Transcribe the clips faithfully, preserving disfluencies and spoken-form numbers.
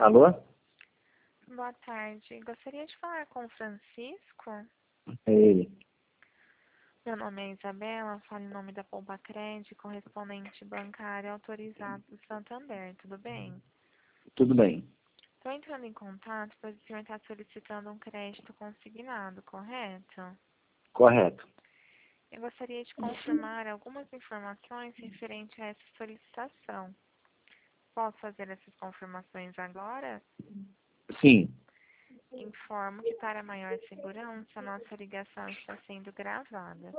Alô? Boa tarde. Gostaria de falar com o Francisco. É ele. Meu nome é Isabela, falo em nome da Poupa Crédito, correspondente bancário autorizado do Santander, tudo bem? Tudo bem. Estou entrando em contato, pois o senhor está solicitando um crédito consignado, correto? Correto. Eu gostaria de confirmar algumas informações referentes a essa solicitação. Posso fazer essas confirmações agora? Sim. Informo que, para maior segurança, nossa ligação está sendo gravada.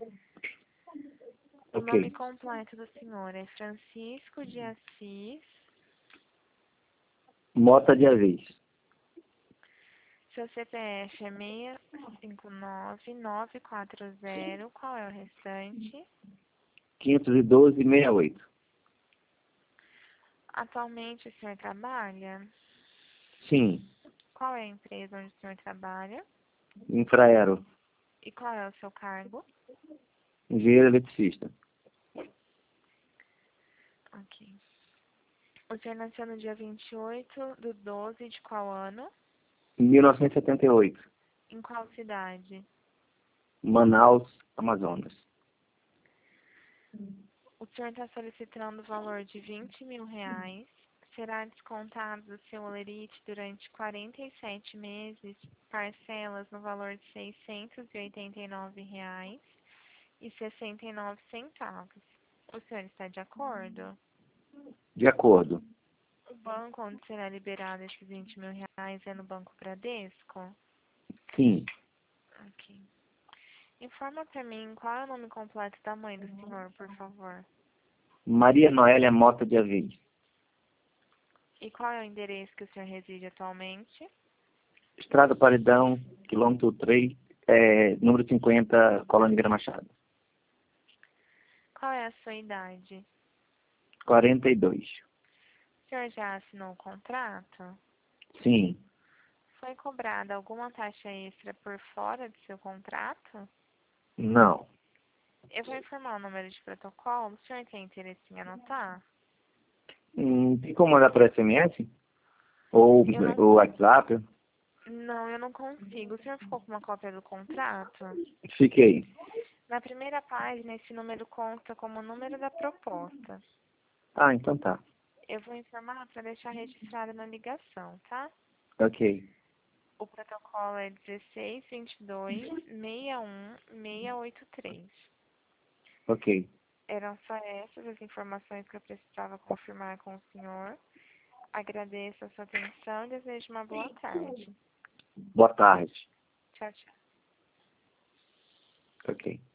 O nome Ok. completo do senhor é Francisco de Assis. Mota de Avis. Seu C P F é seis cinco nove nove quatro zero. Qual é o restante? quinhentos e doze, sessenta e oito. Atualmente o senhor trabalha? Sim. Qual é a empresa onde o senhor trabalha? Infraero. E qual é o seu cargo? Engenheiro eletricista. Ok. O senhor nasceu no dia vinte e oito do doze de qual ano? mil novecentos e setenta e oito. Em qual cidade? Manaus, Amazonas. O senhor está solicitando o valor de vinte mil reais. Será descontado do seu holerite durante quarenta e sete meses, parcelas no valor de seiscentos e oitenta e nove reais e sessenta e nove centavos. O senhor está de acordo? De acordo. O banco onde será liberado esses vinte mil reais é no Banco Bradesco? Sim. Ok. Informa para mim qual é o nome completo da mãe do senhor, por favor. Maria Noélia Mota de Avis. E qual é o endereço que o senhor reside atualmente? Estrada Paredão, quilômetro três, é, número cinquenta, Colônia Vila Machado. Qual é a sua idade? quarenta e dois. O senhor já assinou o contrato? Sim. Foi cobrada alguma taxa extra por fora do seu contrato? Não. Eu vou informar o número de protocolo. O senhor tem interesse em anotar? Hum, tem como mandar por S M S? Ou Eu não... o WhatsApp? Não, eu não consigo. O senhor ficou com uma cópia do contrato? Fiquei. Na primeira página, esse número consta como o número da proposta. Ah, então tá. Eu vou informar para deixar registrado na ligação, tá? Ok. O protocolo é dezesseis, vinte e dois, sessenta e um, seiscentos e oitenta e três. Ok. Eram só essas as informações que eu precisava confirmar com o senhor. Agradeço a sua atenção e desejo uma boa tarde. Boa tarde. Tchau, tchau. Ok.